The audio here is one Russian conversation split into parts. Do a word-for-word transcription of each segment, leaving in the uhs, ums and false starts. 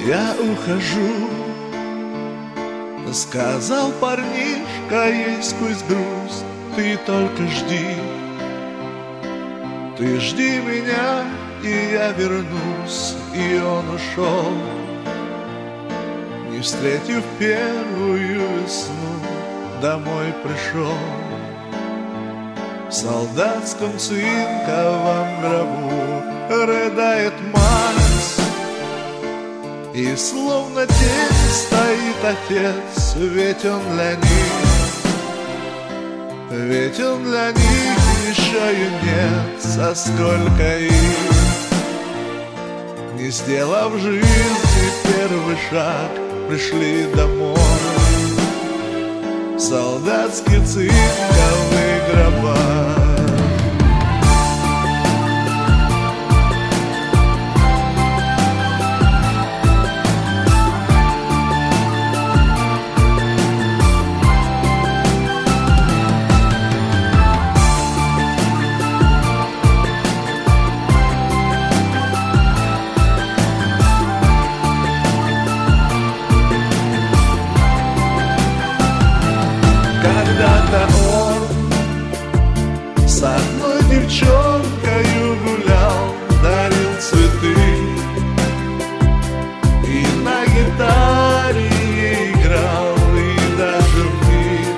Я ухожу, сказал парнишка ей сквозь грусть. Ты только жди, ты жди меня, и я вернусь. И он ушел, не встретив первую весну. Домой пришел в солдатском цинковом гробу. Рыдает мать, и словно тень стоит отец. Ведь он для них, ведь он для них еще юнец. А сколько их, не сделав в жизни первый шаг, пришли домой в солдатские цинковые гроба. Когда-то он с одной девчонкою гулял, дарил цветы и на гитаре играл. И даже в миг,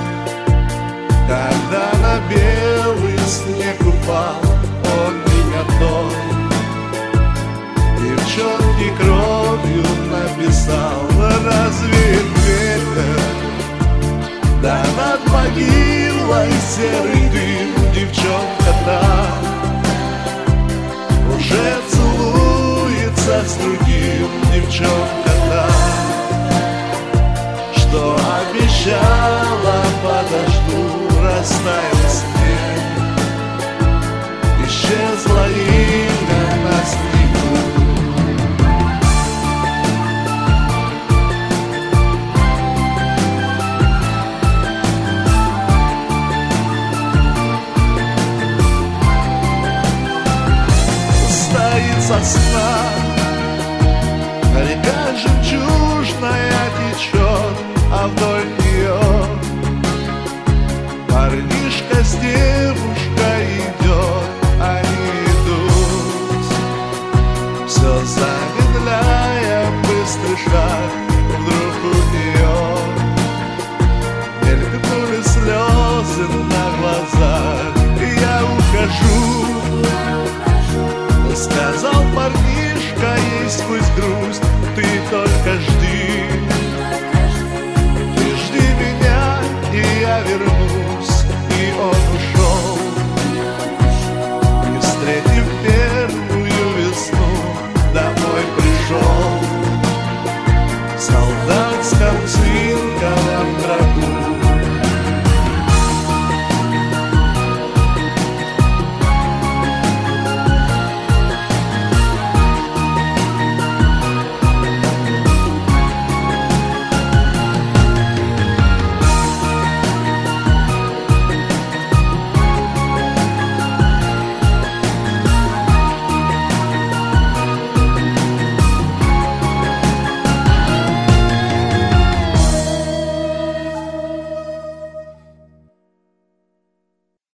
когда на белый снег упал, он не готов девчонке кровью написал. Разве ветер, да над могилой серый дым. Девчонка там уже целуется с другим. Девчонка там, что обещала, подожду. Растаял снег, исчезла имя на снегу. Сосна